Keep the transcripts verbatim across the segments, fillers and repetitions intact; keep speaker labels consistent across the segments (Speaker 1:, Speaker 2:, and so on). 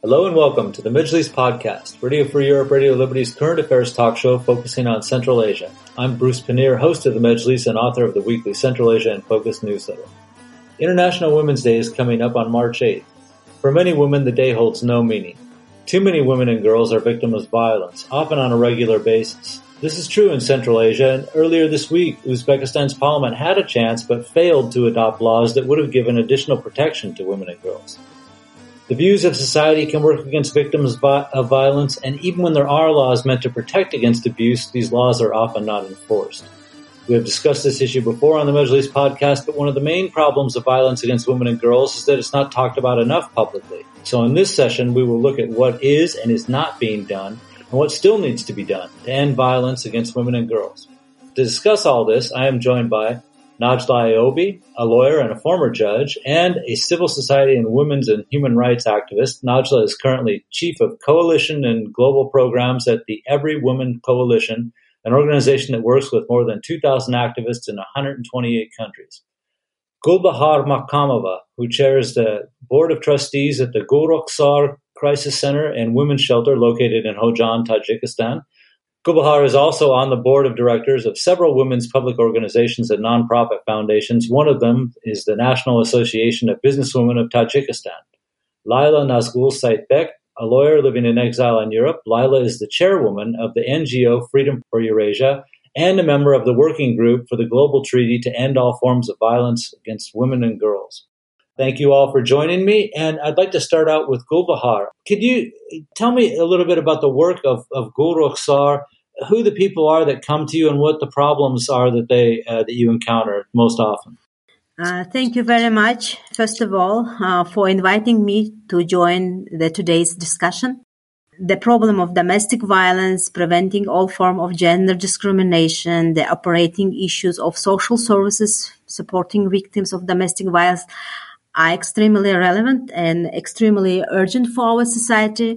Speaker 1: Hello and welcome to the Majlis Podcast, Radio Free Europe, Radio Liberty's current affairs talk show focusing on Central Asia. I'm Bruce Pannier, host of the Majlis and author of the weekly Central Asia in Focus newsletter. International Women's Day is coming up on March eighth. For many women, the day holds no meaning. Too many women and girls are victims of violence, often on a regular basis. This is true in Central Asia, and earlier this week, Uzbekistan's parliament had a chance but failed to adopt laws that would have given additional protection to women and girls. The views of society can work against victims of violence, and even when there are laws meant to protect against abuse, these laws are often not enforced. We have discussed this issue before on the Majlis podcast, but one of the main problems of violence against women and girls is that it's not talked about enough publicly. So in this session, we will look at what is and is not being done, and what still needs to be done to end violence against women and girls. To discuss all this, I am joined by Najla Ayobi, a lawyer and a former judge, and a civil society and women's and human rights activist. Najla is currently chief of coalition and global programs at the Every Woman Coalition, an organization that works with more than two thousand activists in one hundred twenty-eight countries. Gulbahar Makamova, who chairs the board of trustees at the Gulrukhsar Crisis Center and Women's Shelter located in Hojan, Tajikistan. Gulbahar is also on the board of directors of several women's public organizations and nonprofit foundations. One of them is the National Association of Businesswomen of Tajikistan. Laila Nazgul Saitbek, a lawyer living in exile in Europe. Laila is the chairwoman of the N G O Freedom for Eurasia and a member of the working group for the Global Treaty to End All Forms of Violence Against Women and Girls. Thank you all for joining me, and I'd like to start out with Gulbahar. Could you tell me a little bit about the work of, of Gulrukhsar, who the people are that come to you, and what the problems are that they uh, that you encounter most often?
Speaker 2: Uh, thank you very much, first of all, uh, for inviting me to join the today's discussion. The problem of domestic violence, preventing all form of gender discrimination, the operating issues of social services, supporting victims of domestic violence are extremely relevant and extremely urgent for our society.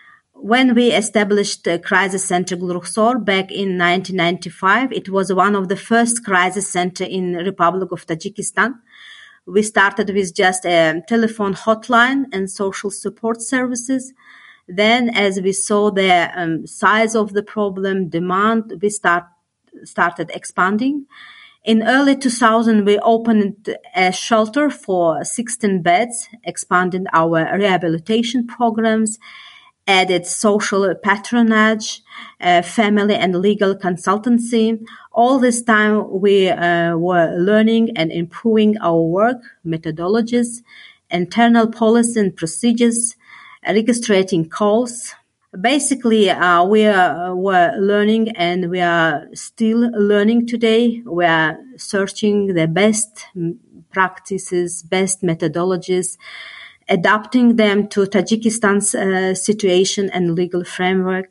Speaker 2: When we established the Crisis Center Gulrukhsar back in nineteen ninety-five, it was one of the first crisis center in the Republic of Tajikistan. We started with just a telephone hotline and social support services. Then, as we saw the um, size of the problem, demand, we start, started expanding. In early two thousand, we opened a shelter for sixteen beds, expanded our rehabilitation programs, added social patronage, uh, family and legal consultancy. All this time, we uh, were learning and improving our work, methodologies, internal policy and procedures, registrating calls. Basically, uh, we uh, were learning and we are still learning today. We are searching the best practices, best methodologies, adapting them to Tajikistan's uh, situation and legal framework.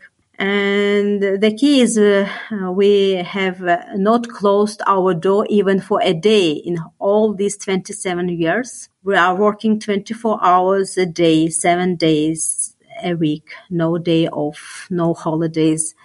Speaker 2: And the key is uh, we have uh, not closed our door even for a day in all these twenty-seven years. We are working twenty-four hours a day, seven days a week, no day off, no holidays.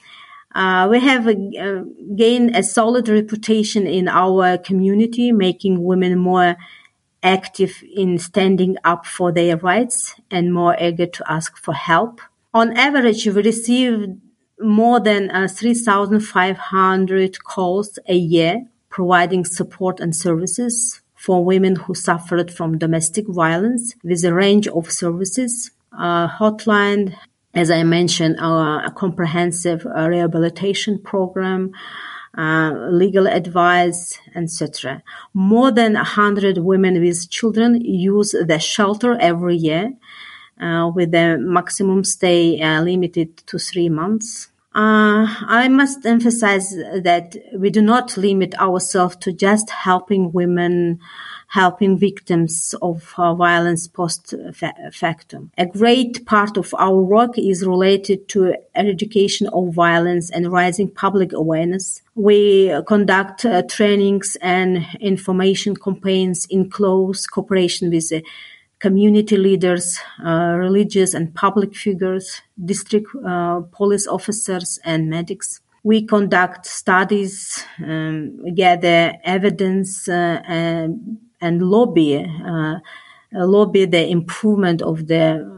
Speaker 2: Uh, we have uh, gained a solid reputation in our community, making women more active in standing up for their rights and more eager to ask for help. On average, we receive more than uh, three thousand five hundred calls a year, providing support and services for women who suffered from domestic violence with a range of services. Uh, hotline, as I mentioned, uh, a comprehensive uh, rehabilitation program, uh, legal advice, et cetera. More than one hundred women with children use the shelter every year, uh, with the maximum stay uh, limited to three months. Uh, I must emphasize that we do not limit ourselves to just helping women, helping victims of uh, violence post factum. A great part of our work is related to eradication of violence and raising public awareness. We conduct uh, trainings and information campaigns in close cooperation with the community leaders, uh, religious and public figures, district uh, police officers, and medics. We conduct studies, um, gather evidence, uh, and, and lobby, uh, lobby the improvement of the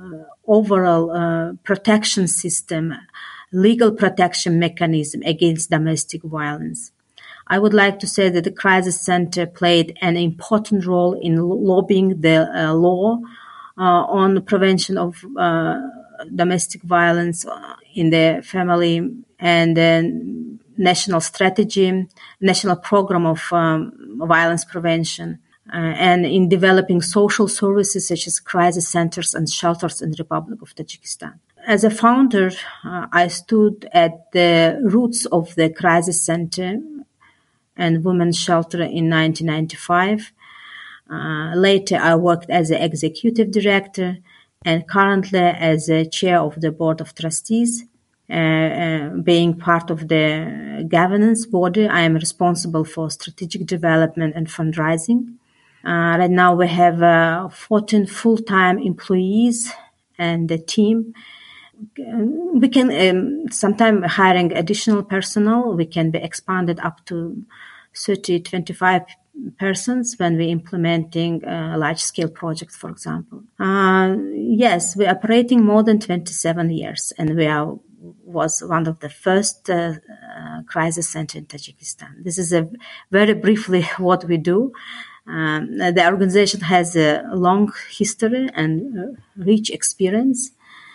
Speaker 2: overall uh, protection system, legal protection mechanism against domestic violence. I would like to say that the Crisis Center played an important role in lobbying the uh, law uh, on the prevention of uh, domestic violence in the family, and then national strategy, national program of um, violence prevention, uh, and in developing social services such as crisis centers and shelters in the Republic of Tajikistan. As a founder, uh, I stood at the roots of the Crisis Center and Women's Shelter in nineteen ninety-five. Uh, later, I worked as an executive director and currently as a chair of the board of trustees. Uh, uh, being part of the governance body, I am responsible for strategic development and fundraising. Uh, right now, we have uh, fourteen full-time employees and a team. We can um, sometimes hiring additional personnel. We can be expanded up to thirty, twenty-five persons when we're implementing a large-scale project, for example. Uh, yes, we're operating more than twenty-seven years, and we are was one of the first uh, uh, crisis center in Tajikistan. This is a very briefly what we do. Um, the organization has a long history and uh, rich experience.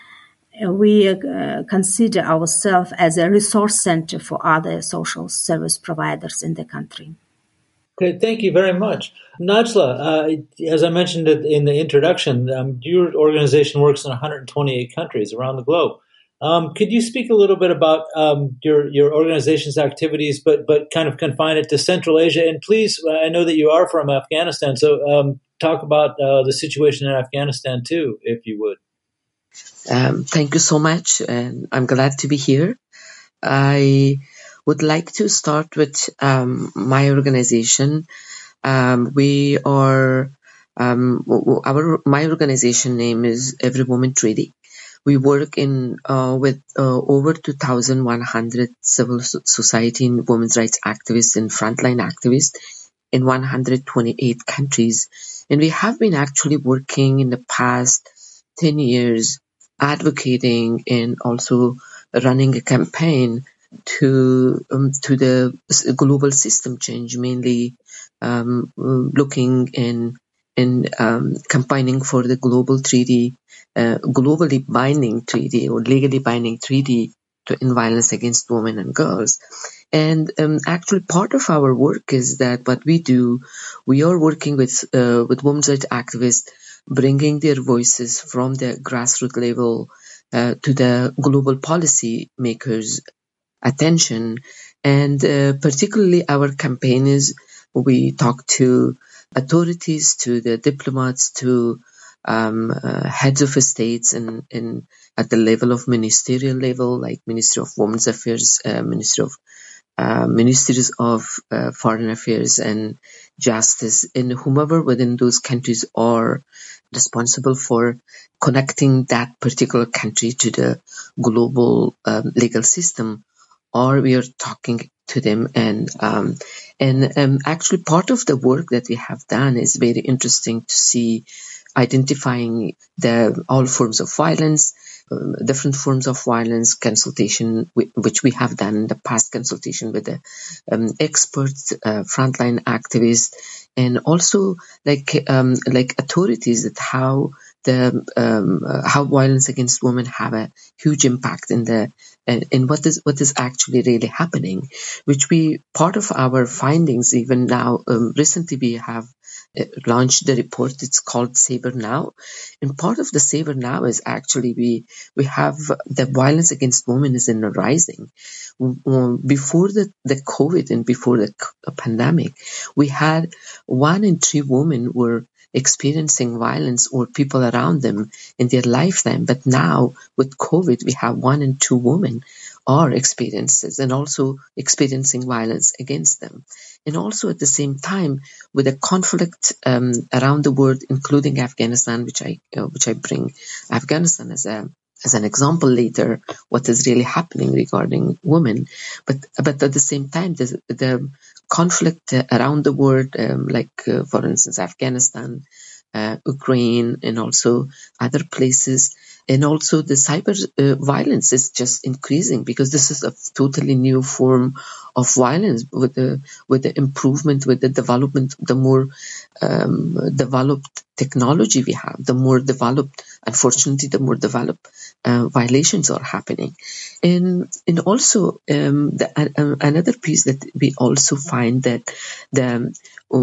Speaker 2: We uh, consider ourselves as a resource center for other social service providers in the country.
Speaker 1: Okay, thank you very much. Najla, uh, as I mentioned in the introduction, um, your organization works in one hundred twenty-eight countries around the globe. Um, could you speak a little bit about um, your your organization's activities, but but kind of confine it to Central Asia? And please, I know that you are from Afghanistan, so um, talk about uh, the situation in Afghanistan too, if you would.
Speaker 3: Um, thank you so much, and I'm glad to be here. I would like to start with um, my organization. Um, we are um, our my organization name is Every Woman Treaty. We work in uh, with uh, over two thousand one hundred civil society and women's rights activists and frontline activists in one hundred twenty-eight countries, and we have been actually working in the past ten years advocating and also running a campaign to um, to the global system change, mainly um, looking in in um, campaigning for the global treaty, uh, globally binding treaty or legally binding treaty to end violence against women and girls. And um, actually, part of our work is that what we do, we are working with uh, with women's rights activists, bringing their voices from the grassroots level uh, to the global policy makers' attention. And uh, particularly our campaign is we talk to authorities, to the diplomats, to um, uh, heads of states and, and at the level of ministerial level, like Ministry of Women's Affairs, uh, Ministry of Uh, ministries of uh, foreign affairs and justice, and whomever within those countries are responsible for connecting that particular country to the global um, legal system, or we are talking to them. And um, and um, actually part of the work that we have done is very interesting to see, identifying the all forms of violence, Um, different forms of violence, consultation, which we have done in the past, consultation with the um, experts, uh, frontline activists, and also like um, like authorities, that how the um, uh, how violence against women have a huge impact in the uh, in what is what is actually really happening, which we part of our findings even now. Um, recently, we have Uh, launched the report. It's called Saber Now, and part of the Saber Now is actually we we have the violence against women is in the rising. Before the the COVID and before the pandemic, we had one in three women were experiencing violence or people around them in their lifetime, but now with COVID, we have one in two women are experiences and also experiencing violence against them. And also at the same time, with a conflict um, around the world, including Afghanistan, which I uh, which I bring Afghanistan as a as an example later, what is really happening regarding women. But but at the same time, the, the conflict around the world, um, like uh, for instance Afghanistan, uh, Ukraine, and also other places, And also the cyber uh, violence is just increasing because this is a totally new form of violence with the with the improvement, with the development, the more um, developed technology we have, the more developed, unfortunately, the more developed uh, violations are happening. And and also um, the, uh, another piece that we also find that the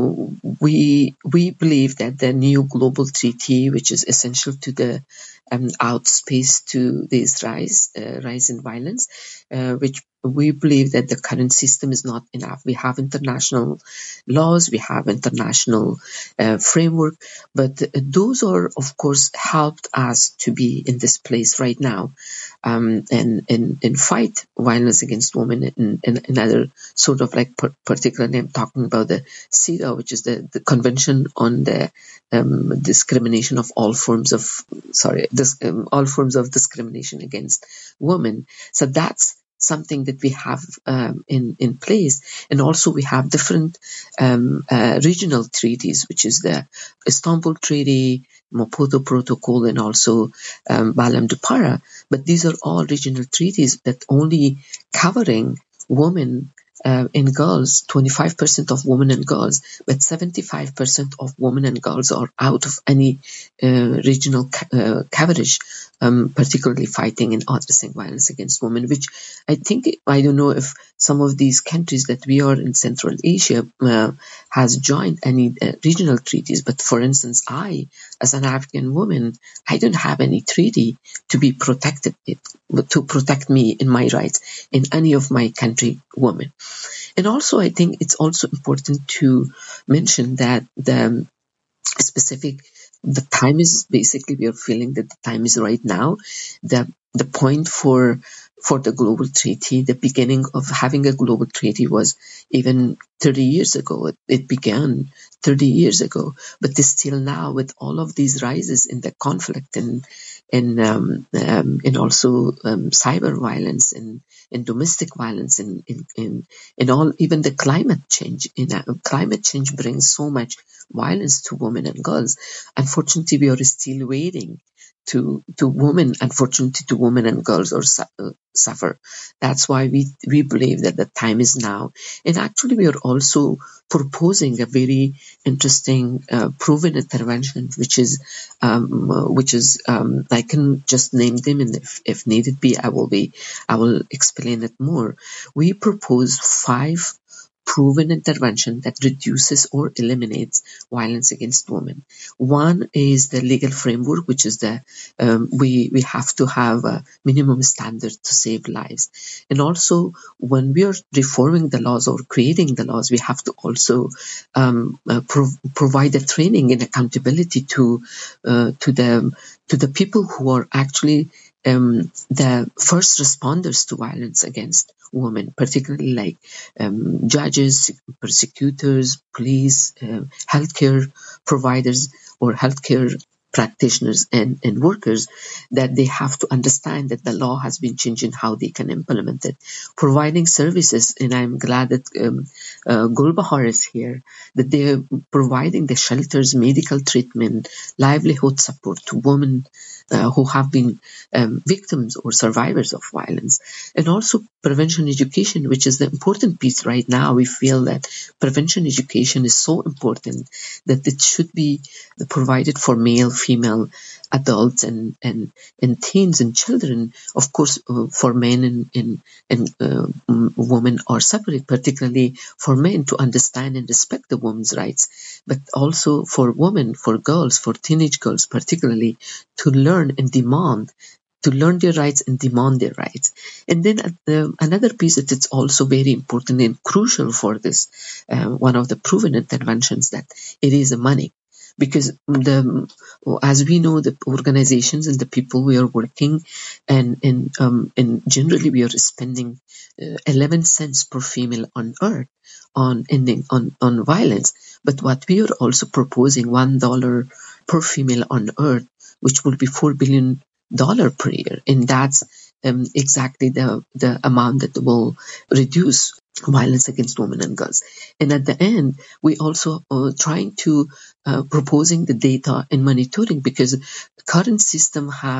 Speaker 3: we we believe that the new global treaty, which is essential to the um, outspace to this rise uh, rise in violence, uh, which we believe that the current system is not enough. We have international laws, we have international uh, framework, but those are, of course, helped us to be in this place right now um, and, and, and fight violence against women and, and another sort of like per- particularly I'm talking about the CEDAW, which is the, the Convention on the um, discrimination of all forms of, sorry, this, um, all forms of discrimination against women. So that's something that we have um, in, in place. And also we have different um, uh, regional treaties, which is the Istanbul Treaty, Maputo Protocol, and also um, Balam-Dupara. But these are all regional treaties that only covering women uh, and girls, twenty-five percent of women and girls, but seventy-five percent of women and girls are out of any uh, regional ca- uh, coverage, um, particularly fighting and addressing violence against women, which I think, I don't know if some of these countries that we are in Central Asia uh, has joined any uh, regional treaties. But for instance, I, as an African woman, I don't have any treaty to be protected, to protect me in my rights in any of my country women. And also, I think it's also important to mention that the specific, the time is basically, we are feeling that the time is right now. The the point for for the global treaty, the beginning of having a global treaty was even thirty years ago. It, it began thirty years ago, but still now with all of these rises in the conflict and and um, um, and also um, cyber violence and, and domestic violence and in, in, in all, even the climate change. In uh, climate change brings so much violence to women and girls. Unfortunately, we are still waiting to to women. Unfortunately, to women and girls are su- uh, suffer. That's why we we believe that the time is now. And actually, we are also proposing a very interesting uh, proven intervention, which is um, uh, which is um, I can just name them, and if, if needed be, I will be I will explain it more. We propose five proven intervention that reduces or eliminates violence against women. One is the legal framework, which is the um, we we have to have a minimum standard to save lives. And also, when we are reforming the laws or creating the laws, we have to also um, uh, prov- provide a training and accountability to uh, to the to the people who are actually um, the first responders to violence against women, particularly like um, judges, prosecutors, police, uh, healthcare providers or healthcare practitioners and, and workers, that they have to understand that the law has been changed and how they can implement it. Providing services, and I'm glad that um, uh, Gulbahar is here, that they're providing the shelters, medical treatment, livelihood support to women uh, who have been um, victims or survivors of violence. And also prevention education, which is the important piece right now. We feel that prevention education is so important that it should be provided for male, female, adults, and and, and teens and children. Of course, uh, for men and, and, and uh, women are separate, particularly for men to understand and respect the woman's rights, but also for women, for girls, for teenage girls particularly, to learn and demand to learn their rights and demand their rights. And then uh, another piece that it's also very important and crucial for this, uh, one of the proven interventions, that it is the money. Because the, as we know, the organizations and the people we are working, and and um, and generally we are spending uh, eleven cents per female on earth on ending on on violence. But what we are also proposing, one dollar per female on earth, which will be four billion dollar per year, and that's um, exactly the the amount that will reduce violence against women and girls. And at the end, we also are trying to uh, proposing the data and monitoring, because the current system have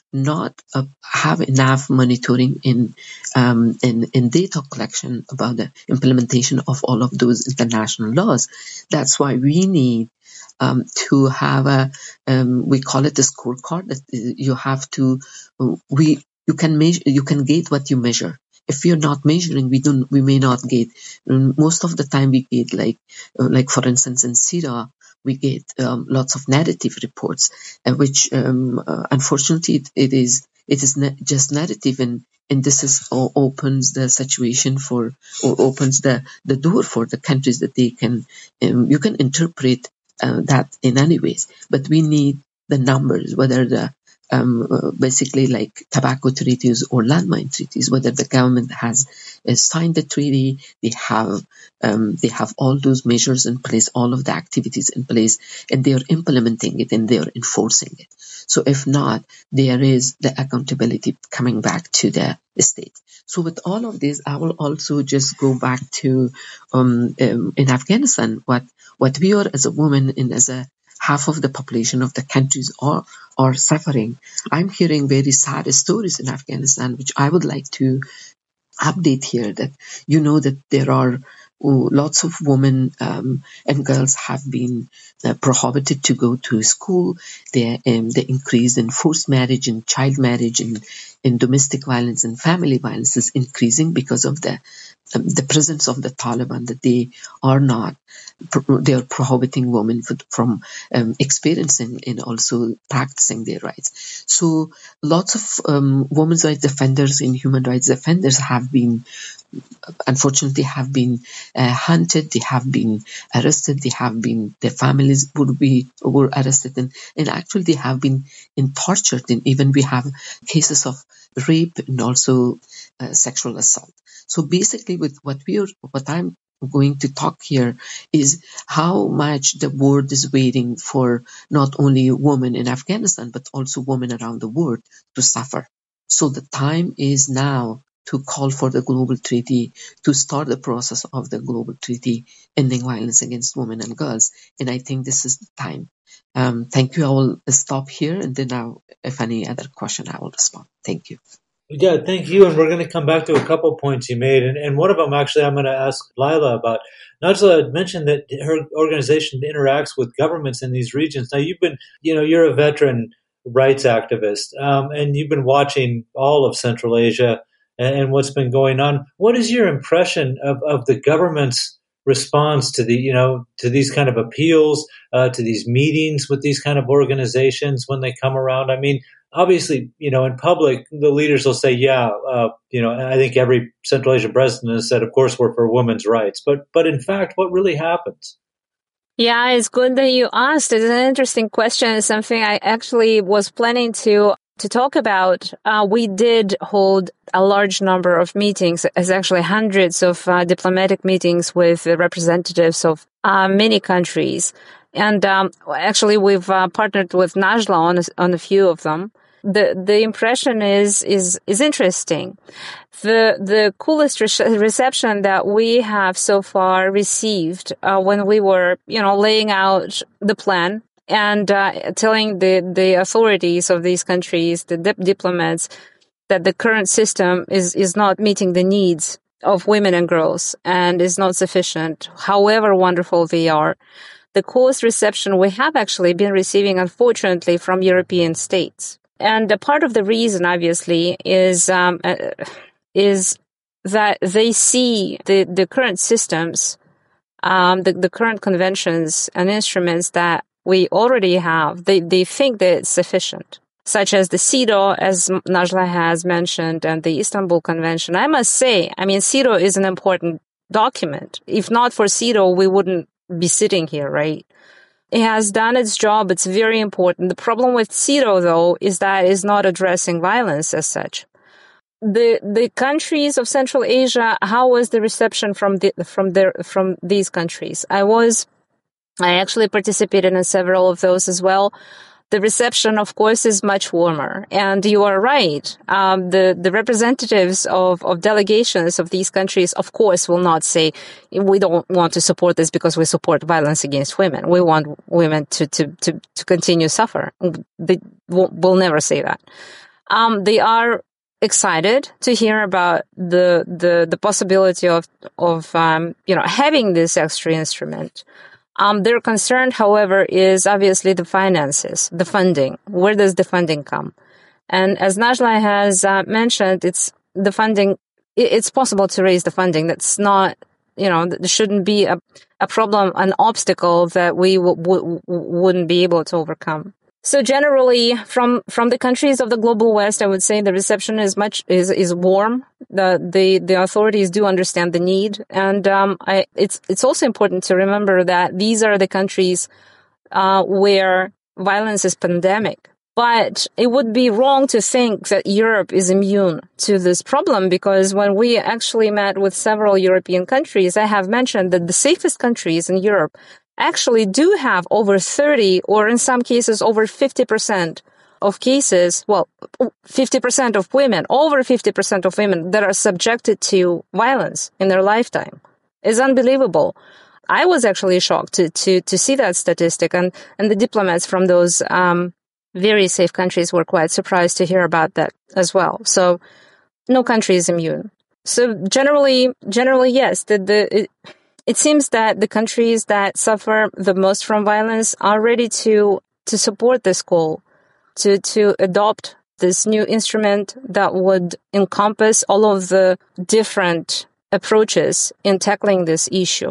Speaker 3: not uh, have enough monitoring in, um, in in data collection about the implementation of all of those international laws. That's why we need um, to have a um, we call it a scorecard that you have to we you can measure you can gauge what you measure. If you're not measuring, we don't we may not get. Most of the time we get like like for instance in C E D A, we get um, lots of negative reports, uh, which um, uh, unfortunately it, it is it is ne- just negative, and and this is uh, opens the situation for or opens the, the door for the countries that they can um, you can interpret uh, that in any ways, but we need the numbers, whether the Um, uh, basically like tobacco treaties or landmine treaties, whether the government has uh, signed the treaty, they have um, they have all those measures in place, all of the activities in place, and they are implementing it and they are enforcing it. So if not, there is the accountability coming back to the state. So with all of this, I will also just go back to um, um, in Afghanistan, what what we are as a woman and as a half of the population of the countries are, are suffering. I'm hearing very sad stories in Afghanistan, which I would like to update here, that you know that there are oh, lots of women um, and girls have been uh, prohibited to go to school. The um, the increase in forced marriage and child marriage and in domestic violence and family violence is increasing because of the um, the presence of the Taliban, that they are not they are prohibiting women from um, experiencing and also practicing their rights. So lots of um, women's rights defenders and human rights defenders have been unfortunately have been uh, hunted, they have been arrested, they have been, their families would be were arrested, and, and actually they have been in tortured, and even we have cases of rape and also uh, sexual assault. So basically with what we are, what I'm going to talk here is how much the world is waiting for not only women in Afghanistan, but also women around the world to suffer. So the time is now to call for the global treaty, to start the process of the global treaty ending violence against women and girls. And I think this is the time. Um, thank you. I will stop here, and then I'll, if any other question, I will respond. Thank you.
Speaker 1: Yeah, thank you. And we're going to come back to a couple points you made. And, and one of them, actually, I'm going to ask Lila about. Najla had mentioned that her organization interacts with governments in these regions. Now, you've been, you know, you're a veteran rights activist, um, and you've been watching all of Central Asia and, and what's been going on. What is your impression of, of the government's response to the, you know, to these kind of appeals, uh, to these meetings with these kind of organizations when they come around? I mean, obviously, you know, in public, the leaders will say, yeah, uh, you know, I think every Central Asian president has said, of course, we're for women's rights. But but in fact, what really happens?
Speaker 4: Yeah, it's good that you asked. It's an interesting question. It's something I actually was planning to to talk about. Uh, we did hold a large number of meetings, as actually hundreds of uh, diplomatic meetings with the representatives of uh, many countries. And um, actually, we've uh, partnered with Najla on a, on a few of them. The the impression is is is interesting. The the coolest re- reception that we have so far received uh, when we were, you know, laying out the plan and uh, telling the the authorities of these countries, the dip- diplomats, that the current system is is not meeting the needs of women and girls and is not sufficient, however wonderful they are. The coolest reception we have actually been receiving, unfortunately, from European states. And a part of the reason, obviously, is um, uh, is that they see the, the current systems, um, the, the current conventions and instruments that we already have. They they think that it's sufficient, such as the C E D A, as Najla has mentioned, and the Istanbul Convention. I must say, I mean, C E D A is an important document. If not for C E D A, we wouldn't be sitting here, right? It has done its job. It's very important. The problem with C E D A, though, is that it's not addressing violence as such. The the countries of Central Asia, how was the reception from the from their from these countries? I was, I actually participated in several of those as well. The reception, of course, is much warmer. And you are right. Um, the, the representatives of, of delegations of these countries, of course, will not say, we don't want to support this because we support violence against women. We want women to, to, to, to continue to suffer. They will, will never say that. Um, they are excited to hear about the the the possibility of of um, you know having this extra instrument. Um, their concern, however, is obviously the finances, the funding. Where does the funding come? And as Najla has uh, mentioned, it's the funding. It's possible to raise the funding. That's not, you know, there shouldn't be a, a problem, an obstacle that we w- w- wouldn't be able to overcome. So generally, from from the countries of the global West, I would say the reception is much is is warm. The the the authorities do understand the need, and um, I, it's it's also important to remember that these are the countries uh, where violence is pandemic. But it would be wrong to think that Europe is immune to this problem, because when we actually met with several European countries, I have mentioned that the safest countries in Europe actually do have over thirty, or in some cases over fifty percent of cases, well, fifty percent of women, over fifty percent of women that are subjected to violence in their lifetime. It's unbelievable. I was actually shocked to to to see that statistic, and, and the diplomats from those um very safe countries were quite surprised to hear about that as well. So no country is immune. So generally, generally, yes, the, the, it, it seems that the countries that suffer the most from violence are ready to, to support this goal, to, to adopt this new instrument that would encompass all of the different approaches in tackling this issue.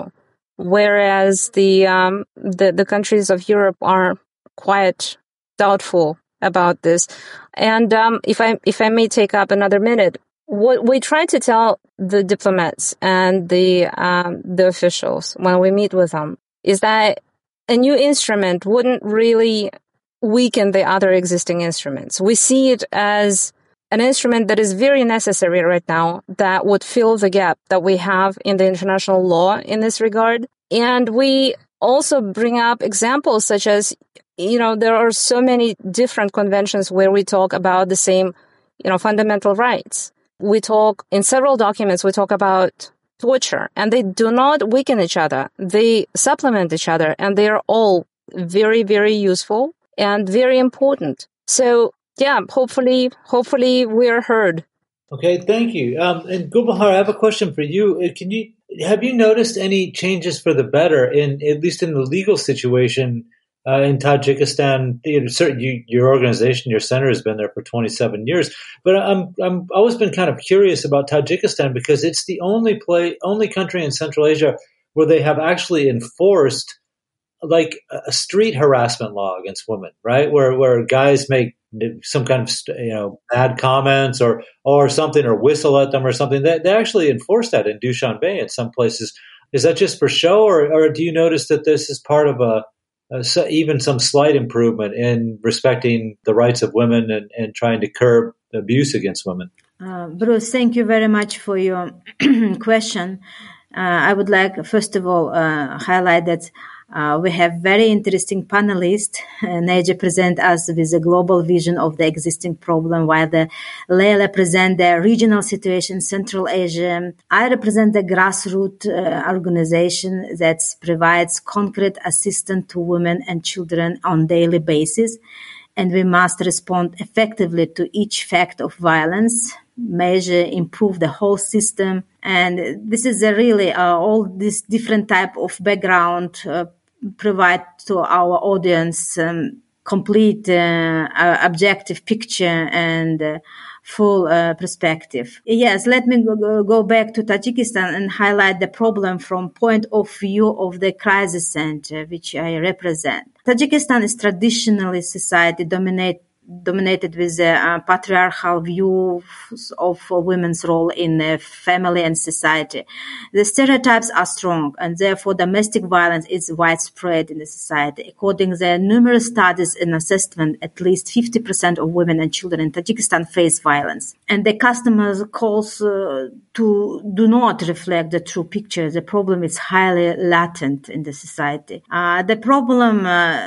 Speaker 4: Whereas the, um, the, the countries of Europe are quite doubtful about this. And um, if I if I may take up another minute, what we try to tell the diplomats and the um, the officials when we meet with them is that a new instrument wouldn't really weaken the other existing instruments. We see it as an instrument that is very necessary right now, that would fill the gap that we have in the international law in this regard. And we also bring up examples such as, you know, there are so many different conventions where we talk about the same, you know, fundamental rights. We talk in several documents, we talk about torture, and they do not weaken each other. They supplement each other, and they are all very, very useful and very important. So, yeah, hopefully, hopefully we're heard.
Speaker 1: Okay, thank you. Um, and Gulbahar, I have a question for you. Can you have you noticed any changes for the better in, at least in the legal situation uh, in Tajikistan? You know, certain, you, your organization, your center has been there for twenty-seven years, but I'm I'm always been kind of curious about Tajikistan because it's the only play only country in Central Asia where they have actually enforced like a street harassment law against women, right? Where where guys make some kind of, you know, bad comments or or something, or whistle at them or something. They they actually enforce that in Dushanbe in some places. Is that just for show, or or do you notice that this is part of a, a even some slight improvement in respecting the rights of women and, and trying to curb abuse against women?
Speaker 2: Uh, Bruce, thank you very much for your question. Uh, I would like, first of all, uh, highlight that Uh, we have very interesting panelists. Uh, Naja present us with a global vision of the existing problem, while the Leila present the regional situation in Central Asia. I represent the grassroots uh, organization that provides concrete assistance to women and children on daily basis, and we must respond effectively to each fact of violence, measure, improve the whole system. And this is a really uh, all this different type of background uh, provide to our audience um, complete uh, uh, objective picture and uh, full uh, perspective. Yes, let me go, go back to Tajikistan and highlight the problem from point of view of the crisis center, which I represent. Tajikistan is traditionally society dominate, dominated with a uh, patriarchal view of uh, women's role in uh, family and society. The stereotypes are strong, and therefore domestic violence is widespread in the society. According to the numerous studies and assessment, at least fifty percent of women and children in Tajikistan face violence. And the customers' calls uh, to do not reflect the true picture. The problem is highly latent in the society. Uh, the problem,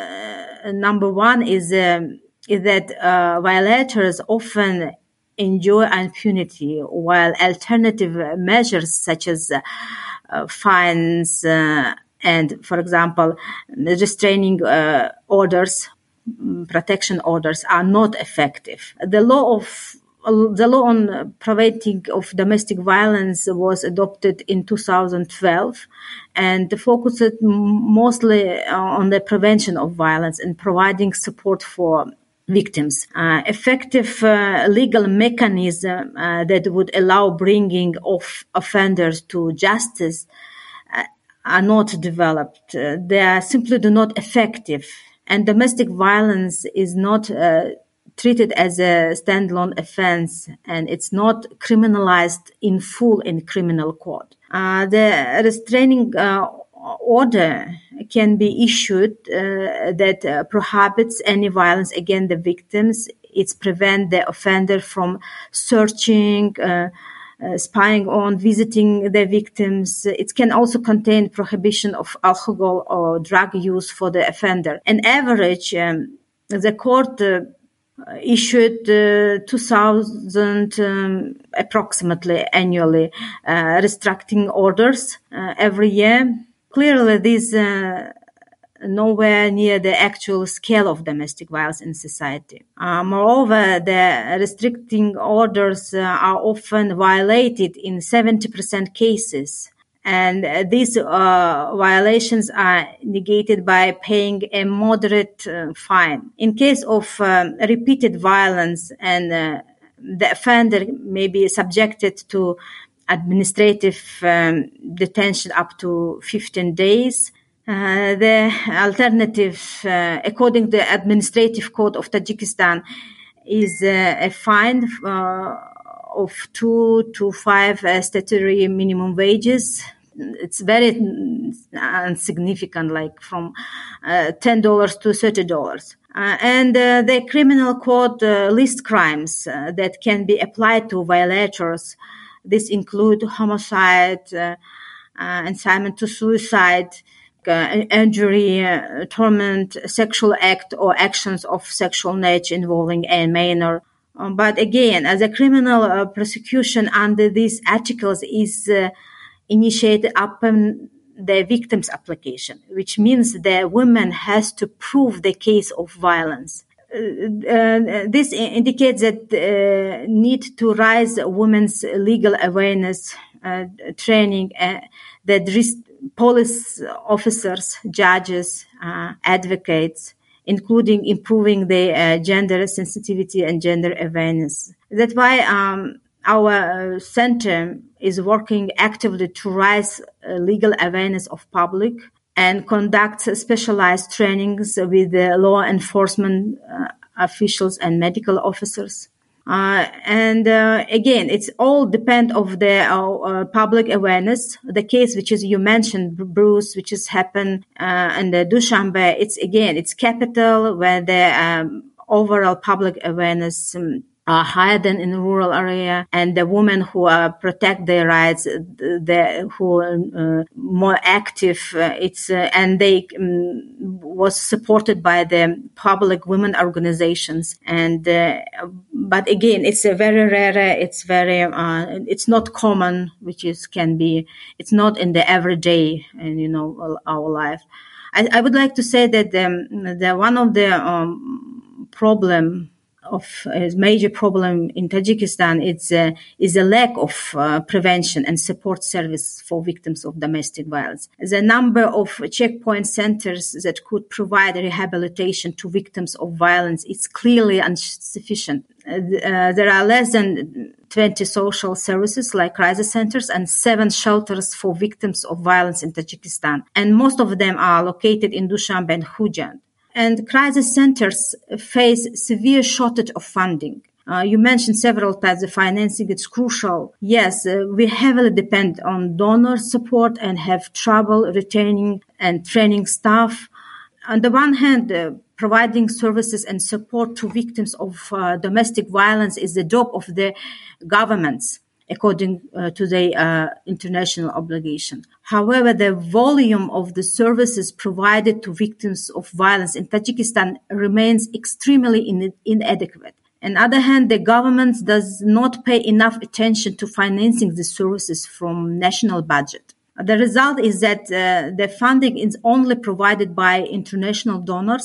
Speaker 2: uh, number one, is um, is that uh, violators often enjoy impunity, while alternative measures such as uh, uh, fines uh, and, for example, restraining uh, orders protection orders are not effective. The law of The law on preventing of domestic violence was adopted in two thousand twelve and focused mostly on the prevention of violence and providing support for victims. Uh, effective uh, legal mechanism uh, that would allow bringing of offenders to justice uh, are not developed. Uh, they are simply do not effective. And domestic violence is not uh, treated as a standalone offense, and it's not criminalized in full in criminal court. Uh, the restraining uh, order can be issued uh, that uh, prohibits any violence against the victims. It prevents the offender from searching, uh, uh, spying on, visiting the victims. It can also contain prohibition of alcohol or drug use for the offender. On average, um, the court uh, issued uh, two thousand um, approximately annually uh, restraining orders uh, every year. Clearly, this uh, nowhere near the actual scale of domestic violence in society. Uh, moreover, the restricting orders uh, are often violated in seventy percent cases. And uh, these uh, violations are negated by paying a moderate uh, fine. In case of um, repeated violence and uh, the offender may be subjected to administrative um, detention up to fifteen days. Uh, the alternative, uh, according to the Administrative Code of Tajikistan, is uh, a fine uh, of two to five uh, statutory minimum wages. It's very insignificant, like from uh, ten dollars to thirty dollars. Uh, and uh, the criminal code uh, lists crimes uh, that can be applied to violators. This include homicide, uh, uh, incitement to suicide, uh, injury, uh, torment, sexual act or actions of sexual nature involving a minor. Um, but again, as a criminal uh, prosecution under these articles is uh, initiated upon the victim's application, which means the woman has to prove the case of violence. Uh, uh, this indicates that uh, need to raise women's legal awareness, uh, training, uh, that police officers, judges, uh, advocates, including improving the uh, gender sensitivity and gender awareness. That's why um, our uh, center is working actively to raise uh, legal awareness of public and conduct specialized trainings with the law enforcement uh, officials and medical officers. Uh, and uh, again, it's all depend of the uh, uh, public awareness. The case which is you mentioned, Bruce, which has happened uh, in the Dushanbe, it's again, it's capital where the um, overall public awareness um, are higher than in the rural area, and the women who uh, protect their rights, the who are uh, more active, uh, it's uh, and they um, was supported by the public women organizations. And uh, but again, it's a very rare, it's very, uh, it's not common, which is can be, it's not in the everyday, and you know, our life. I, I would like to say that the, the one of the um, problem. of a major problem in Tajikistan it's, uh, is a lack of uh, prevention and support service for victims of domestic violence. The number of checkpoint centers that could provide rehabilitation to victims of violence is clearly insufficient. Uh, there are less than twenty social services like crisis centers and seven shelters for victims of violence in Tajikistan. And most of them are located in Dushanbe and Khujand. And crisis centers face severe shortage of funding. Uh, you mentioned several times the financing is crucial. Yes, uh, we heavily depend on donor support and have trouble retaining and training staff. On the one hand, uh, providing services and support to victims of uh, domestic violence is the job of the governments, according uh, to the uh, international obligation. However, the volume of the services provided to victims of violence in Tajikistan remains extremely in- inadequate. On the other hand, the government does not pay enough attention to financing the services from national budget. The result is that uh, the funding is only provided by international donors,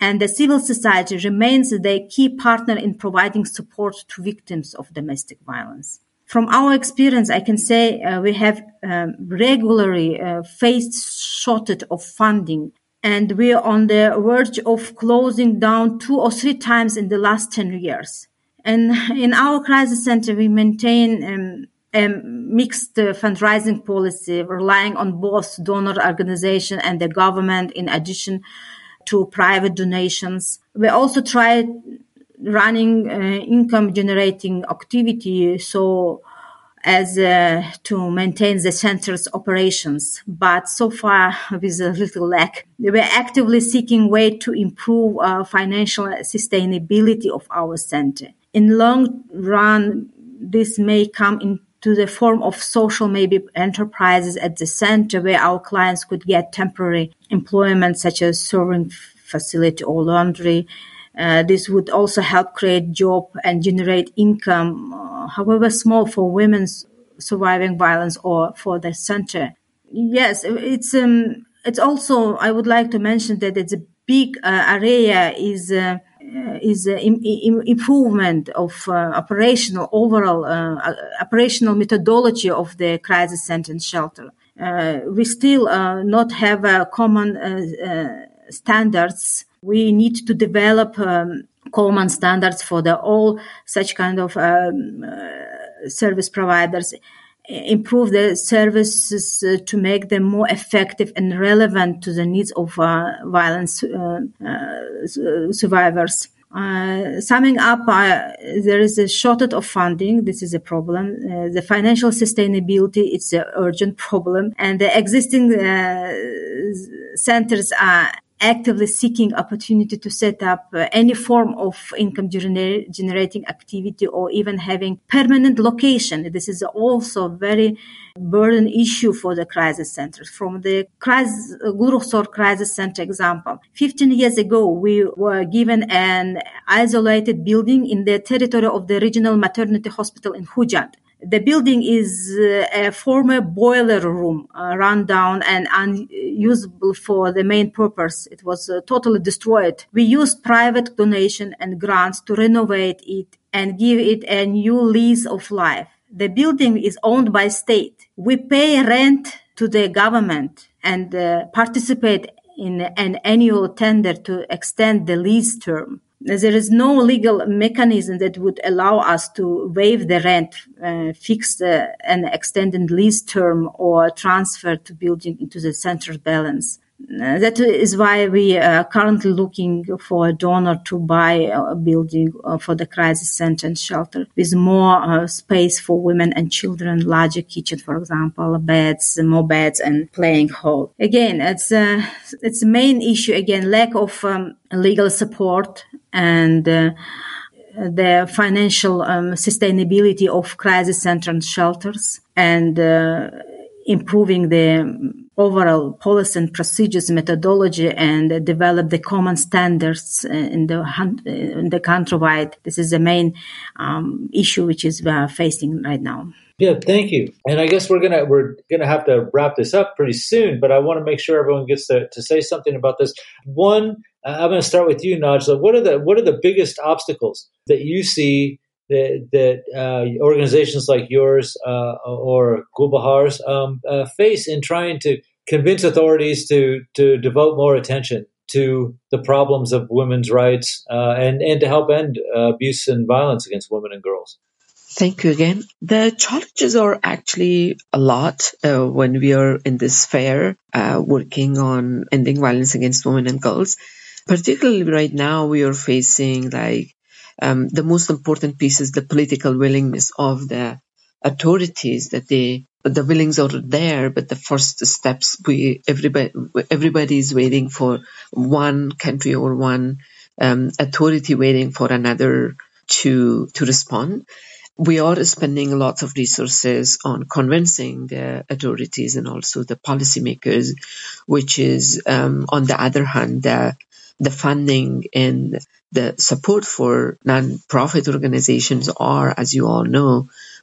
Speaker 2: And the civil society remains the key partner in providing support to victims of domestic violence. From our experience, I can say uh, we have um, regularly uh, faced shortage of funding, and we are on the verge of closing down two or three times in the last ten years. And in our crisis center, we maintain um, a mixed uh, fundraising policy, relying on both donor organization and the government in addition to private donations. We also try running uh, income generating activity so as uh, to maintain the center's operations, but so far with a little lack. We're actively seeking ways to improve uh, financial sustainability of our center. In long run, this may come into the form of social maybe enterprises at the center where our clients could get temporary employment such as serving facility or laundry. Uh, this would also help create job and generate income, uh, however small, for women surviving violence or for the center. Yes, it's um, it's also, I would like to mention that it's a big uh, area is uh, is uh, im- im- improvement of uh, operational overall uh, operational methodology of the crisis center and shelter. Uh, we still uh, not have a common uh, uh, standards. We need to develop um, common standards for the all such kind of um, uh, service providers, improve the services uh, to make them more effective and relevant to the needs of uh, violence uh, uh, survivors. Uh, summing up, uh, there is a shortage of funding. This is a problem. Uh, the financial sustainability, it's an urgent problem. And the existing uh, centers are actively seeking opportunity to set up uh, any form of income gener- generating activity or even having permanent location. This is also a very burden issue for the crisis centers. From the crisis, uh, Gluroxor Crisis Center example, fifteen years ago, we were given an isolated building in the territory of the regional maternity hospital in Khujand. The building is uh, a former boiler room, uh, run down and unusable for the main purpose. It was uh, totally destroyed. We used private donation and grants to renovate it and give it a new lease of life. The building is owned by state. We pay rent to the government and uh, participate in an annual tender to extend the lease term. There is no legal mechanism that would allow us to waive the rent, uh, fix the, an extended lease term, or transfer the building into the central balance. Uh, that is why we are currently looking for a donor to buy a building uh, for the crisis center and shelter with more uh, space for women and children, larger kitchen, for example, beds, more beds, and playing hall. Again, it's a, it's a main issue, again, lack of um, legal support and uh, the financial um, sustainability of crisis center and shelters, and uh, improving the overall policy and procedures methodology, and develop the common standards in the in the countrywide. This is the main um, issue which is we are facing right now.
Speaker 1: Yeah, thank you. And I guess we're gonna we're gonna have to wrap this up pretty soon, but I want to make sure everyone gets to, to say something about this. One, I'm going to start with you, Najla. What are the what are the biggest obstacles that you see that, that uh, organizations like yours uh, or Gulbahar's um, uh, face in trying to convince authorities to to devote more attention to the problems of women's rights uh, and and to help end uh, abuse and violence against women and girls?
Speaker 3: Thank you again. The challenges are actually a lot uh, when we are in this fair uh, working on ending violence against women and girls. Particularly right now, we are facing like um, the most important piece is the political willingness of the authorities, that they the willings are there, but the first steps we everybody everybody is waiting for one country or one um, authority waiting for another to to respond. We are spending lots of resources on convincing the authorities and also the policymakers, which is, um, on the other hand, the, the funding and the support for non-profit organizations are, as you all know,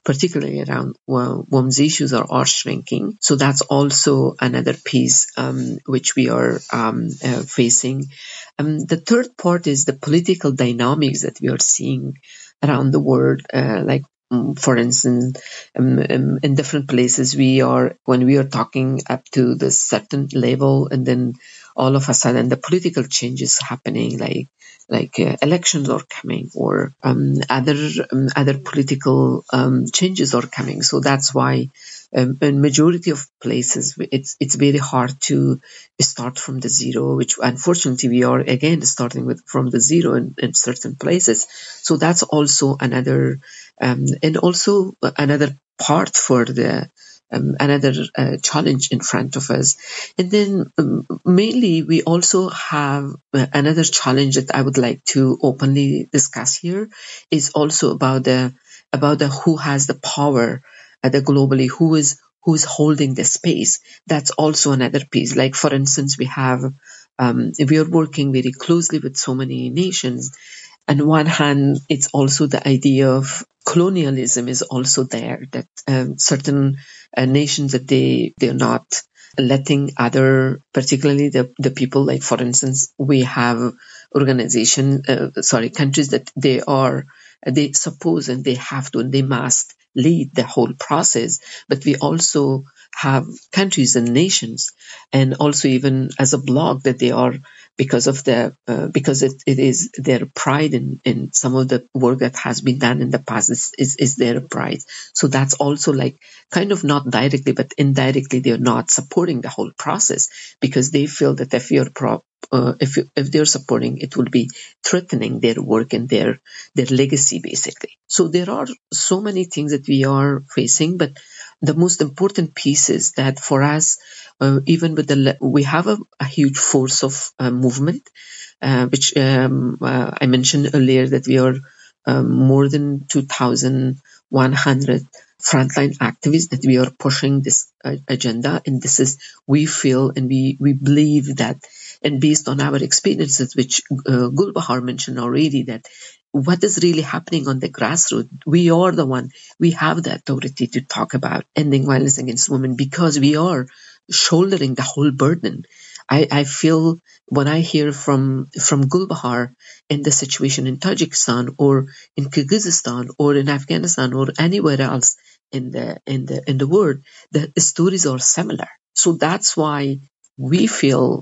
Speaker 3: particularly around well, women's issues are, are shrinking. So that's also another piece um, which we are um, uh, facing. Um, the third part is the political dynamics that we are seeing around the world, uh, like um, for instance, um, um, in different places we are, when we are talking up to the certain level, and then all of a sudden the political changes happening, like like uh, elections are coming, or um, other um, other political um, changes are coming. So that's why um, in majority of places it's it's very hard to start from the zero, which unfortunately we are again starting with from the zero in, in certain places. So that's also another um, and also another part for the Um, another uh, challenge in front of us. And then um, mainly we also have uh, another challenge that I would like to openly discuss here is also about the about the who has the power uh, the globally, who is who is holding the space. That's also another piece. Like for instance, we have um, we are working very closely with so many nations. On one hand, it's also the idea of colonialism is also there, that um, certain uh, nations that they, they're not letting other, particularly the, the people, like for instance, we have organization, uh, sorry, countries that they are, they suppose and they have to and they must lead the whole process. But we also have countries and nations, and also even as a bloc that they are, because of the uh, because it, it is their pride in, in some of the work that has been done in the past is, is is their pride. So that's also like kind of not directly but indirectly they're not supporting the whole process, because they feel that if you're pro uh, if you, if they're supporting, it will be threatening their work and their their legacy basically. So there are so many things that we are facing, but the most important piece is that for us, uh, even with the, we have a, a huge force of uh, movement, uh, which um, uh, I mentioned earlier that we are um, more than two thousand one hundred frontline activists that we are pushing this uh, agenda. And this is, we feel and we, we believe that, and based on our experiences, which uh, Gulbahar mentioned already, that what is really happening on the grassroots, we are the one, we have the authority to talk about ending violence against women, because we are shouldering the whole burden. I, I feel when I hear from from Gulbahar in the situation in Tajikistan or in Kyrgyzstan or in Afghanistan or anywhere else in the in the in the world, the stories are similar. So that's why we feel,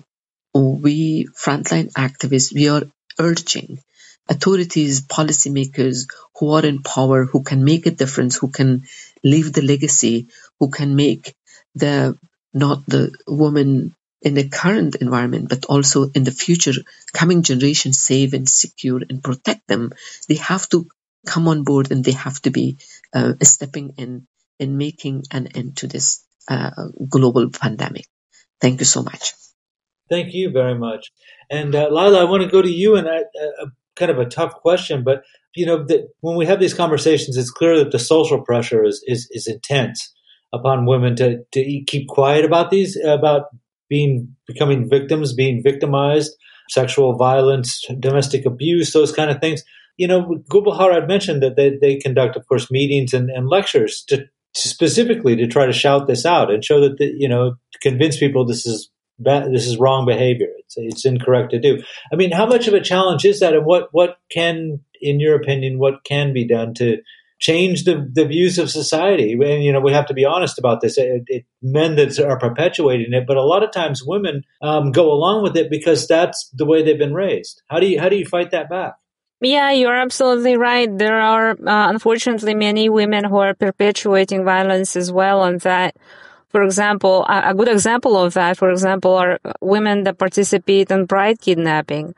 Speaker 3: we frontline activists, we are urging authorities, policymakers who are in power, who can make a difference, who can leave the legacy, who can make the not the woman in the current environment, but also in the future coming generations safe and secure and protect them. They have to come on board, and they have to be uh, stepping in and making an end to this uh, global pandemic. Thank you so much.
Speaker 1: Thank you very much. And uh, Lila, I want to go to you, and I, uh, kind of a tough question, but you know, the, when we have these conversations, it's clear that the social pressure is is, is intense upon women to to keep quiet about these, about being becoming victims, being victimized, sexual violence, domestic abuse, those kind of things. You know, Gulbahar had mentioned that they, they conduct, of course, meetings and, and lectures to, to specifically to try to shout this out and show that the, you know, to convince people this is bad, this is wrong behavior. It's it's incorrect to do. I mean, how much of a challenge is that, and what what can, in your opinion, what can be done to change the, the views of society? And, you know, we have to be honest about this. It, it, men that are perpetuating it, but a lot of times women um, go along with it because that's the way they've been raised. How do you how do you fight that back?
Speaker 4: Yeah, you're absolutely right. There are, uh, unfortunately, many women who are perpetuating violence as well. And that, for example, a, a good example of that, for example, are women that participate in bride kidnapping.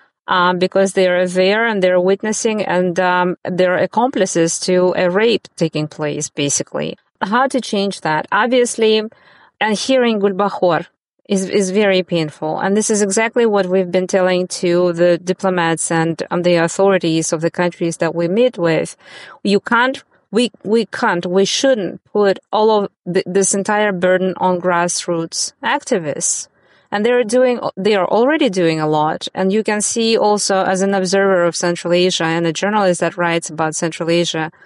Speaker 4: Um, because they are there and they're witnessing, and um, they're accomplices to a rape taking place, basically. How to change that? Obviously, and hearing Gulbahar is, is very painful. And this is exactly what we've been telling to the diplomats and um, the authorities of the countries that we meet with. You can't, we, we can't, we shouldn't put all of the, this entire burden on grassroots activists. And they're doing, they are already doing a lot. And you can see also, as an observer of Central Asia and a journalist that writes about Central Asia,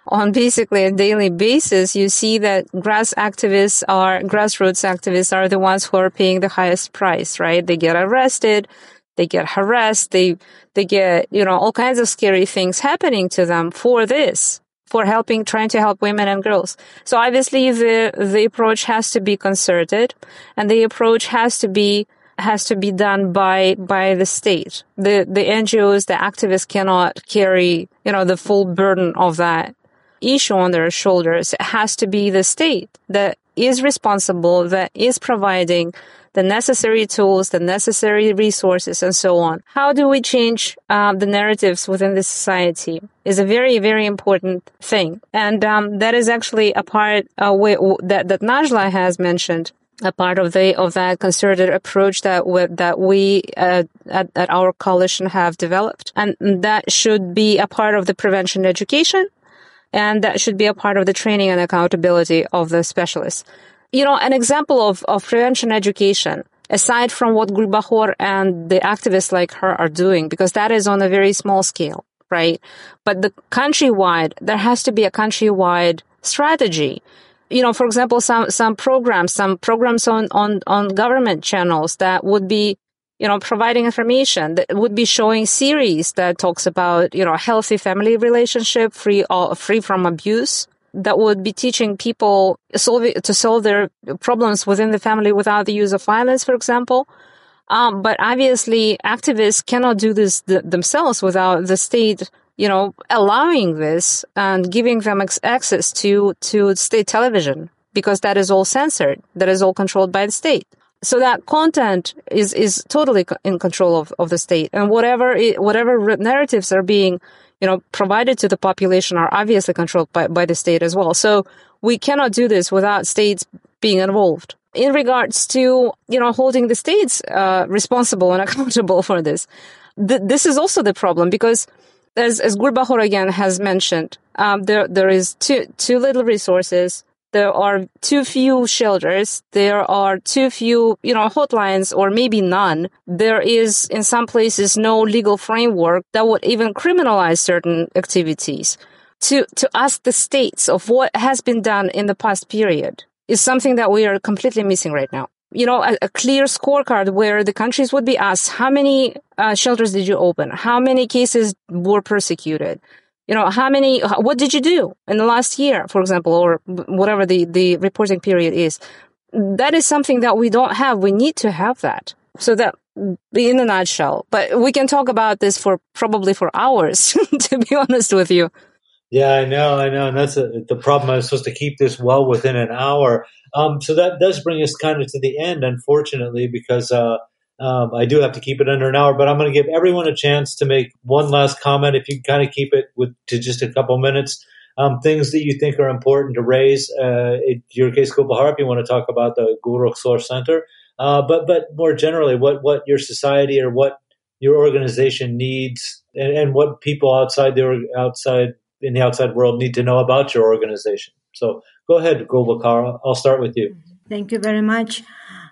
Speaker 4: on basically a daily basis, you see that grass activists are, grassroots activists are the ones who are paying the highest price, right? They get arrested, they get harassed, they, they get, you know, all kinds of scary things happening to them for this, for helping, trying to help women and girls. So obviously the, the approach has to be concerted, and the approach has to be has to be done by by the state. The the N G Os, the activists cannot carry, you know, the full burden of that issue on their shoulders. It has to be the state that is responsible, that is providing the necessary tools, the necessary resources, and so on. How do we change uh, the narratives within the society is a very, very important thing. And um, that is actually a part uh, we, that, that Najla has mentioned, a part of the of that concerted approach that we, that we uh, at, at our coalition have developed, and that should be a part of the prevention education, and that should be a part of the training and accountability of the specialists. You know, an example of of prevention education, aside from what Gulbahor and the activists like her are doing, because that is on a very small scale, right? But the countrywide, there has to be a countrywide strategy. You know, for example, some, some programs, some programs on, on, on government channels that would be, you know, providing information, that would be showing series that talks about, you know, healthy family relationship, free, uh, free from abuse, that would be teaching people solve, to solve their problems within the family without the use of violence, for example. Um, but obviously activists cannot do this th- themselves without the state, you know, allowing this and giving them ex- access to, to state television, because that is all censored. That is all controlled by the state. So that content is, is totally in control of, of the state. And whatever, it, whatever narratives are being, you know, provided to the population are obviously controlled by, by the state as well. So we cannot do this without states being involved. In regards to, you know, holding the states, uh, responsible and accountable for this, th- this is also the problem, because As, as Gulbahor again has mentioned, um, there there is too too little resources. There are too few shelters. There are too few, you know, hotlines, or maybe none. There is, in some places, no legal framework that would even criminalize certain activities. To to ask the states of what has been done in the past period is something that we are completely missing right now. You know, a, a clear scorecard where the countries would be asked, how many uh, shelters did you open? How many cases were persecuted? You know, how many, what did you do in the last year, for example, or whatever the, the reporting period is? That is something that we don't have. We need to have that. So that, in a nutshell, but we can talk about this for probably for hours, to be honest with you.
Speaker 1: Yeah, I know, I know. And that's a, the problem. I was supposed to keep this well within an hour. Um, so that does bring us kind of to the end, unfortunately, because uh, um, I do have to keep it under an hour. But I'm going to give everyone a chance to make one last comment. If you kind of keep it with to just a couple minutes, um, things that you think are important to raise. Uh, in your case, Gulbahor, if you want to talk about the Gulrukhsor Center. Uh, but but more generally, what, what your society or what your organization needs, and, and what people outside the outside in the outside world need to know about your organization. So go ahead, Gulbahor. I'll start with you.
Speaker 2: Thank you very much.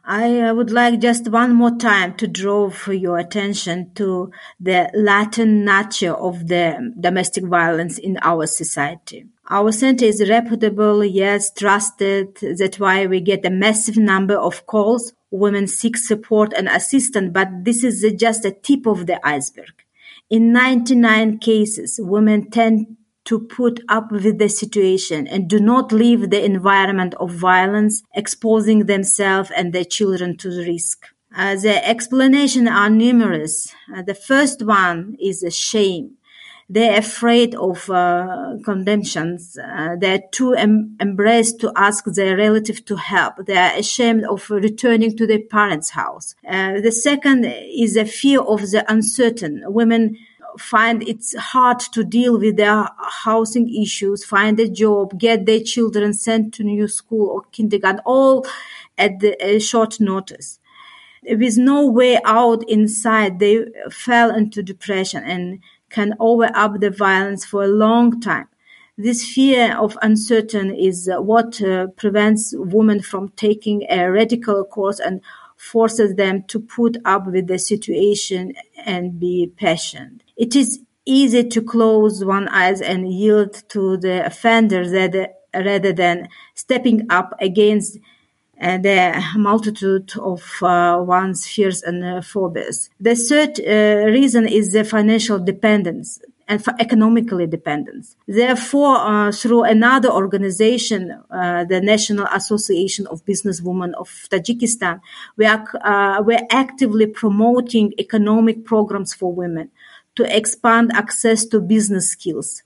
Speaker 2: I uh, would like just one more time to draw for your attention to the latent nature of the domestic violence in our society. Our center is reputable, yes, trusted. That's why we get a massive number of calls. Women seek support and assistance, but this is just a tip of the iceberg. In ninety-nine cases, women tend to put up with the situation and do not leave the environment of violence, exposing themselves and their children to the risk. Uh, the explanations are numerous. Uh, the first one is a shame. They're afraid of uh, condemnations. Uh, they're too em- embraced to ask their relative to help. They're ashamed of returning to their parents' house. Uh, the second is a fear of the uncertain. Women find it's hard to deal with their housing issues, find a job, get their children sent to new school or kindergarten, all at the uh, short notice. With no way out inside, they fell into depression and can over up the violence for a long time. This fear of uncertain is what uh, prevents women from taking a radical course and forces them to put up with the situation and be patient. It is easy to close one's eyes and yield to the offender rather, rather than stepping up against uh, the multitude of uh, one's fears and uh, phobias. The third uh, reason is the financial dependence and for economically dependence. Therefore, uh, through another organization, uh, the National Association of Businesswomen of Tajikistan, we are uh, we're actively promoting economic programs for women to expand access to business skills,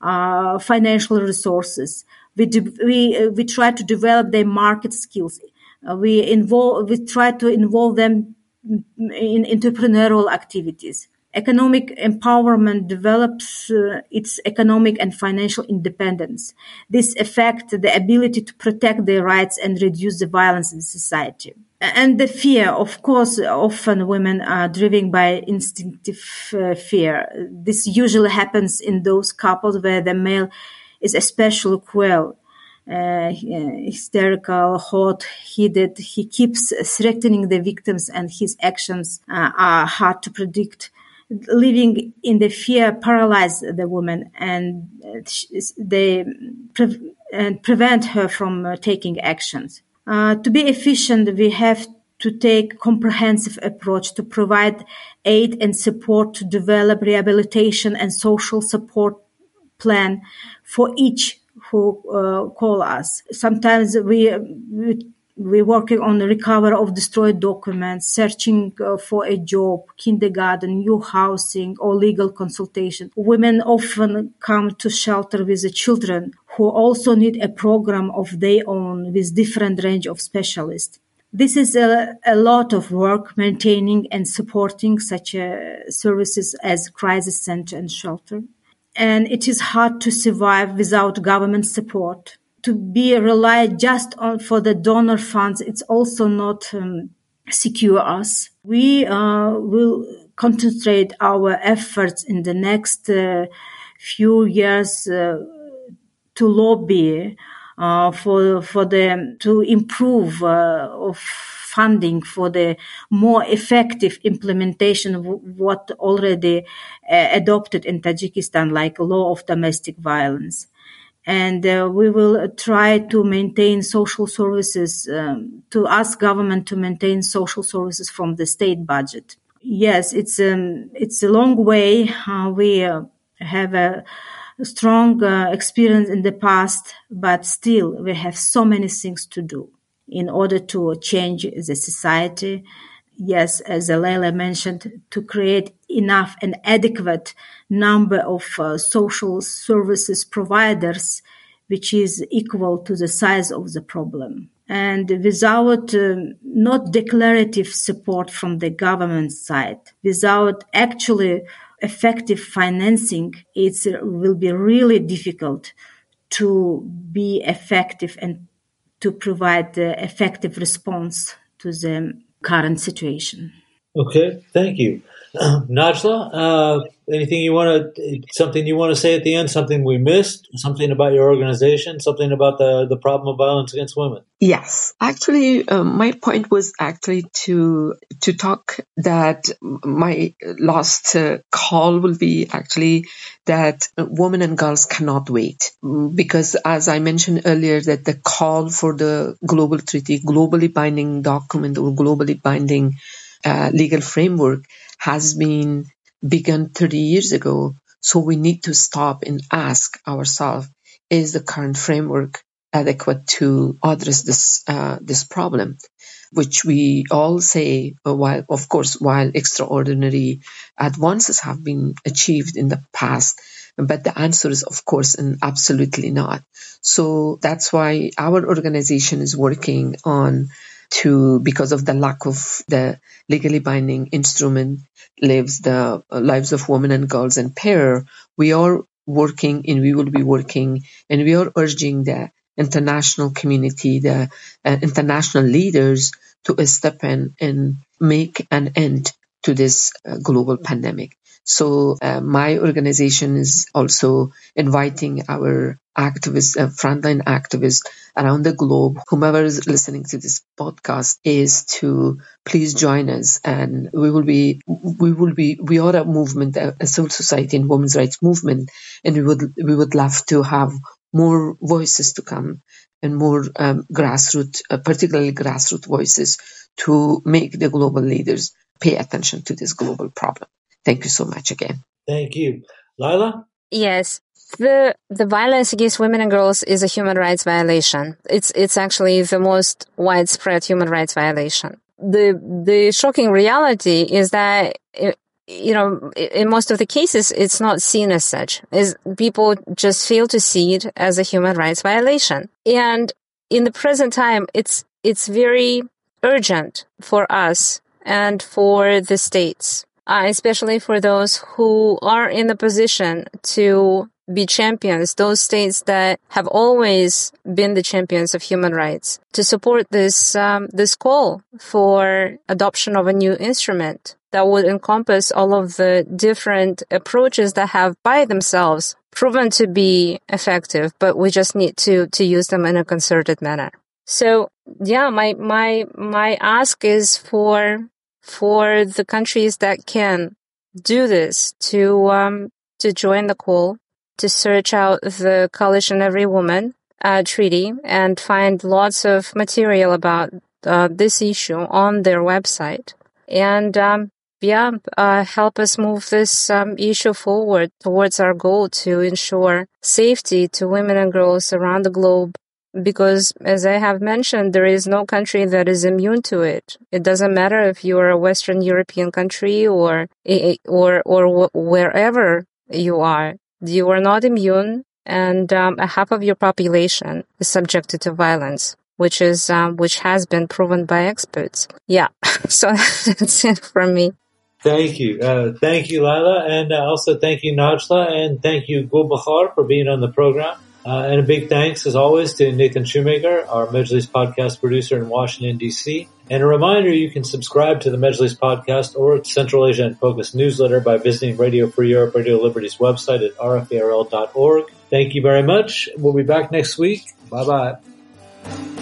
Speaker 2: uh, financial resources. We do, we uh, we try to develop their market skills. Uh, we involve we try to involve them in entrepreneurial activities. Economic empowerment develops uh, its economic and financial independence. This affects the ability to protect their rights and reduce the violence in society. And the fear, of course, often women are driven by instinctive uh, fear. This usually happens in those couples where the male is especially cruel, uh, hysterical, hot-headed. He keeps threatening the victims, and his actions uh, are hard to predict. Living in the fear paralyzes the woman, and they pre- and prevent her from uh, taking actions. Uh, to be efficient, we have to take comprehensive approach to provide aid and support to develop rehabilitation and social support plan for each who uh, call us. Sometimes we, we we're working on the recovery of destroyed documents, searching uh, for a job, kindergarten, new housing, or legal consultation. Women often come to shelter with the children who also need a program of their own with different range of specialists. This is a, a lot of work maintaining and supporting such uh, services as crisis center and shelter. And it is hard to survive without government support. To be relied just on for the donor funds, it's also not um, secure us. We uh, will concentrate our efforts in the next uh, few years uh, to lobby uh, for for the to improve uh, of funding for the more effective implementation of what already uh, adopted in Tajikistan, like law of domestic violence. And uh, we will try to maintain social services, um, to ask government to maintain social services from the state budget. Yes, it's um, it's a long way. Uh, we uh, have a strong uh, experience in the past, but still we have so many things to do in order to change the society. Yes, as Leila mentioned, to create enough and adequate number of uh, social services providers, which is equal to the size of the problem. And without uh, not declarative support from the government side, without actually effective financing, it will be really difficult to be effective and to provide the effective response to the current situation.
Speaker 1: Okay, thank you. Najla, uh, anything you want to, something you want to say at the end, something we missed, something about your organization, something about the, the problem of violence against women?
Speaker 3: Yes, actually, um, my point was actually to to talk that my last uh, call will be actually that women and girls cannot wait, because as I mentioned earlier, that the call for the global treaty, globally binding document or globally binding uh, legal framework has been begun thirty years ago. So we need to stop and ask ourselves, is the current framework adequate to address this uh, this problem, which we all say, uh, while of course, while extraordinary advances have been achieved in the past, but the answer is of course and absolutely not. So that's why our organization is working on to, because of the lack of the legally binding instrument, lives the uh, lives of women and girls and pair. We are working and we will be working and we are urging the international community, the uh, international leaders to step in and make an end to this uh, global pandemic. So uh, my organization is also inviting our activists, uh, frontline activists around the globe, whomever is listening to this podcast, is to please join us. And we will be, we will be, we are a movement, a, a civil society and women's rights movement, and we would, we would love to have more voices to come and more um, grassroots, uh, particularly grassroots voices, to make the global leaders pay attention to this global problem. Thank you so much again.
Speaker 1: Thank you. Lila?
Speaker 4: Yes. The the violence against women and girls is a human rights violation. It's it's actually the most widespread human rights violation. The the shocking reality is that it, you know, in most of the cases, it's not seen as such. Is people just fail to see it as a human rights violation. And in the present time, it's it's very urgent for us and for the states, uh, especially for those who are in the position to be champions, those states that have always been the champions of human rights, to support this um, this call for adoption of a new instrument that would encompass all of the different approaches that have by themselves proven to be effective, but we just need to to use them in a concerted manner. So yeah, my my my ask is for for the countries that can do this to um to join the call, to search out the Coalition Every Woman uh, treaty and find lots of material about uh, this issue on their website, and um, yeah, uh, help us move this um, issue forward towards our goal to ensure safety to women and girls around the globe. Because, as I have mentioned, there is no country that is immune to it. It doesn't matter if you are a Western European country or or or wherever you are. You are not immune, and um, a half of your population is subjected to violence, which is um, which has been proven by experts. Yeah, so that's it from me.
Speaker 1: Thank you. Uh, thank you, Lila, and uh, also thank you, Najla, and thank you, Gulbahar, for being on the program. Uh, and a big thanks, as always, to Nathan Shoemaker, our Majlis podcast producer in Washington, D C. And a reminder, you can subscribe to the Majlis podcast or Central Asia in Focus newsletter by visiting Radio Free Europe, Radio Liberty's website at r f a r l dot org. Thank you very much. We'll be back next week. Bye-bye.